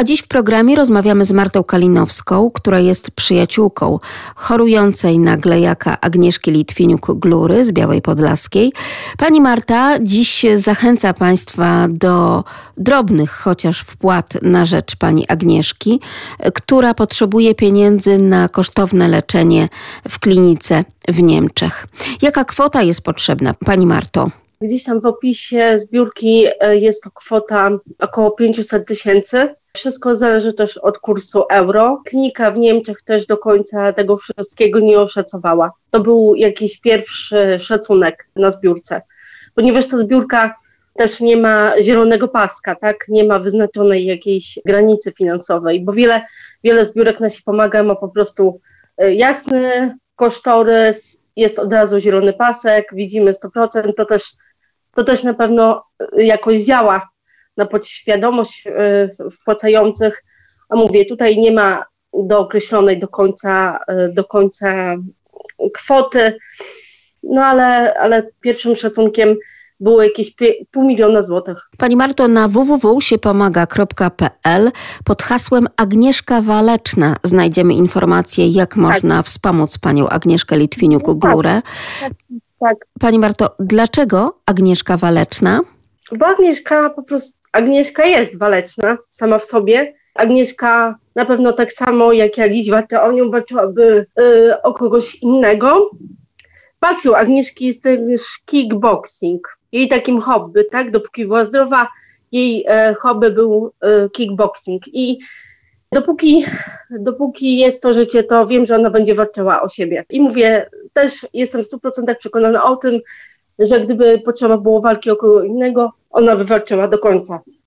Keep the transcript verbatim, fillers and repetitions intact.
A dziś w programie rozmawiamy z Martą Kalinowską, która jest przyjaciółką chorującej na glejaka Agnieszki Litwiniuk-Glury z Białej Podlaskiej. Pani Marta dziś zachęca Państwa do drobnych chociaż wpłat na rzecz pani Agnieszki, która potrzebuje pieniędzy na kosztowne leczenie w klinice w Niemczech. Jaka kwota jest potrzebna, Pani Marto? Gdzieś tam w opisie zbiórki jest to kwota około pięćset tysięcy. Wszystko zależy też od kursu euro. Klinika w Niemczech też do końca tego wszystkiego nie oszacowała. To był jakiś pierwszy szacunek na zbiórce. Ponieważ ta zbiórka też nie ma zielonego paska, tak? Nie ma wyznaczonej jakiejś granicy finansowej, bo wiele, wiele zbiórek na się pomaga, ma po prostu jasny kosztorys, jest od razu zielony pasek, widzimy sto procent, to też, to też na pewno jakoś działa na podświadomość wpłacających, a mówię, tutaj nie ma dookreślonej do końca, do końca kwoty, no ale, ale pierwszym szacunkiem było jakieś pół miliona złotych. Pani Marto, na w w w kropka siepomaga kropka p l pod hasłem Agnieszka Waleczna znajdziemy informacje, jak można tak. wspomóc panią Agnieszkę Litwiniuk-Glurę. Tak, tak. Pani Marto, dlaczego Agnieszka Waleczna? Bo Agnieszka po prostu, Agnieszka jest waleczna sama w sobie. Agnieszka na pewno tak samo jak ja dziś walczę o nią, walczyłaby yy, o kogoś innego. Pasją Agnieszki jest też kickboxing. Jej takim hobby, tak, dopóki była zdrowa, jej e, hobby był e, kickboxing. I dopóki, dopóki jest to życie, to wiem, że ona będzie walczyła o siebie. I mówię, też jestem w stu procentach przekonana o tym, że gdyby potrzeba było walki o kogo innego, ona by walczyła do końca.